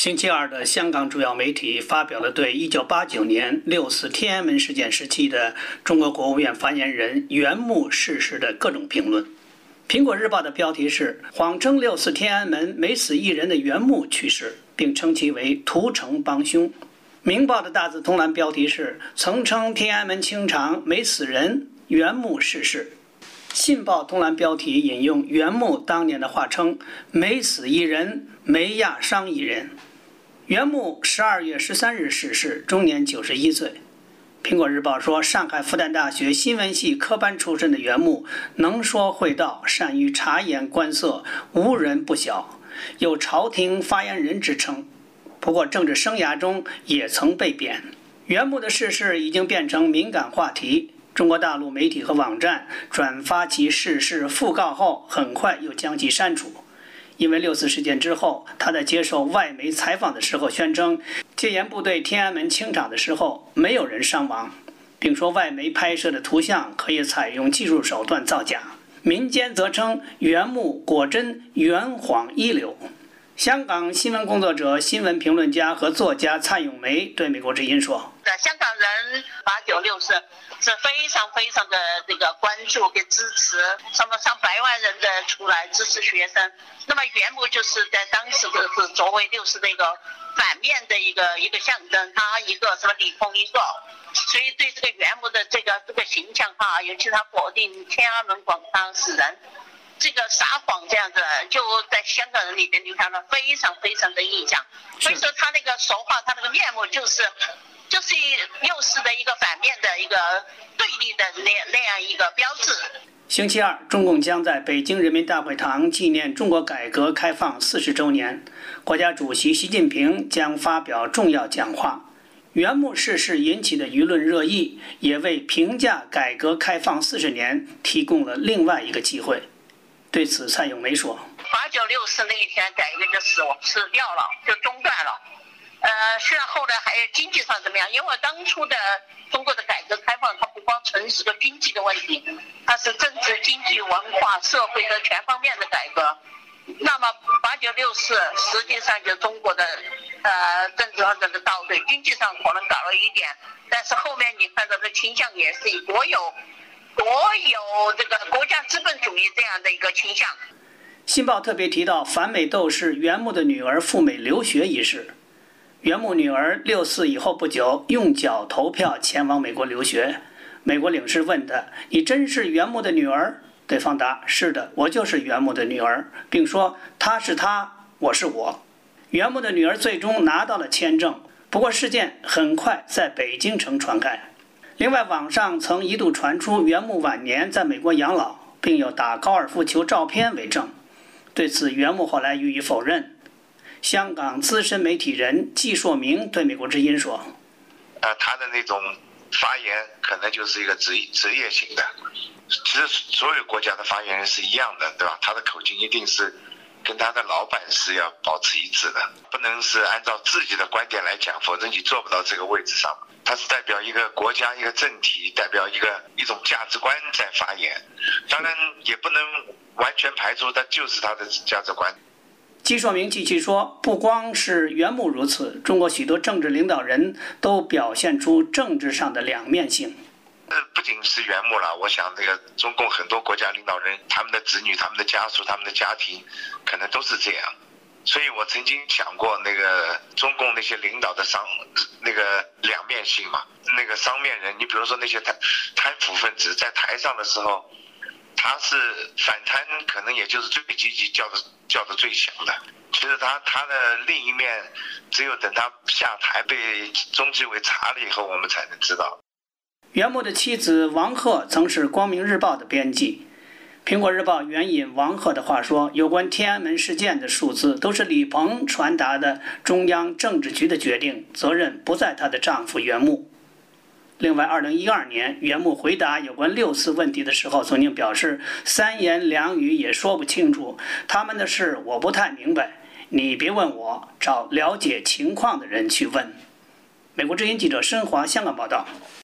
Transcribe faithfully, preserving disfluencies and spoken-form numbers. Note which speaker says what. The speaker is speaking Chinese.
Speaker 1: 星期二的香港主要媒体发表了对一九八九年六四天安门事件时期的中国国务院发言人袁木逝世的各种评论。苹果日报的标题是谎称六四天安门没死一人的袁木去世，并称其为屠城帮凶。明报的大字通栏标题是曾称天安门清场没死人，袁木逝世。信报通栏标题引用袁木当年的话称没死一人，没压伤一人。袁木十二月十三日逝世，终年九十一岁。苹果日报说，上海复旦大学新闻系科班出身的袁木能说会道，善于察言观色，无人不晓，有朝廷发言人之称。不过政治生涯中也曾被贬。袁木的逝世已经变成敏感话题，中国大陆媒体和网站转发其逝世讣告后，很快又将其删除。因为六四事件之后，他在接受外媒采访的时候宣称，戒严部队天安门清场的时候没有人伤亡，并说外媒拍摄的图像可以采用技术手段造假。民间则称袁木果真圆谎一流。香港新闻工作者、新闻评论家和作家蔡咏梅对美国之音说：“
Speaker 2: 香港人八九六是是非常非常的这个关注跟支持，什么上百万人的出来支持学生。那么袁木就是在当时的是作为六四的一个反面的一个一个象征，他一个什么李鹏一个，所以对这个袁木的这个这个形象哈，尤其他否定天安门广场死人。”这个撒谎这样子，就在香港人里面留下了非常非常的印象。所以说他那个说话，他那个面目就是，就是六四的一个反面的一个对立的那那样一个标志。
Speaker 1: 星期二，中共将在北京人民大会堂纪念中国改革开放四十周年，国家主席习近平将发表重要讲话。袁木逝世引起的舆论热议，也为评价改革开放四十年提供了另外一个机会。对此，蔡咏梅说：“
Speaker 2: 八九六四那一天改革就死死掉了，就中断了。呃，虽然后来还有经济上怎么样，因为当初的中国的改革开放，它不光纯是个经济的问题，它是政治、经济、文化、社会的全方面的改革。那么八九六四实际上就中国的呃政治上的倒退，经济上可能搞了一点，但是后面你看到的倾向也是以国有。”国有这个国家资本主义这样的一个倾向。
Speaker 1: 新报特别提到反美斗士袁木的女儿赴美留学一事。袁木女儿六四以后不久用脚投票前往美国留学。美国领事问他：“你真是袁木的女儿？”对方答：“是的，我就是袁木的女儿，并说她是她，我是我。”袁木的女儿最终拿到了签证，不过事件很快在北京城传开。另外，网上曾一度传出袁木晚年在美国养老，并有打高尔夫球照片为证。对此，袁木后来予以否认。香港资深媒体人季硕明对美国之音说：“
Speaker 3: 呃，他的那种发言可能就是一个职职业性的。其实所有国家的发言人是一样的，对吧？他的口径一定是跟他的老板是要保持一致的，不能是按照自己的观点来讲，否则你做不到这个位置上。他是代表一个国家、一个政体，代表一个一种价值观在发言。当然，也不能完全排除他就是他的价值观。”
Speaker 1: 季硕明继续说，不光是袁木如此，中国许多政治领导人都表现出政治上的两面性。
Speaker 3: 呃，不仅是袁木了，我想这个中共很多国家领导人，他们的子女、他们的家属、他们的家庭，可能都是这样。所以我曾经想过，那个中共那些领导的商那个两面性嘛，那个双面人，你比如说那些贪贪腐分子在台上的时候，他是反贪，可能也就是最积极、叫的叫的最响的。其实他他的另一面，只有等他下台被中纪委查了以后，我们才能知道。
Speaker 1: 袁木的妻子王鹤曾是《光明日报》的编辑。苹果日报援引王鹤的话说，有关天安门事件的数字都是李鹏传达的中央政治局的决定，责任不在她的丈夫袁木。另外，二零一二年袁木回答有关六四问题的时候，曾经表示三言两语也说不清楚，他们的事我不太明白，你别问我，找了解情况的人去问。美国之音记者申华香港报道。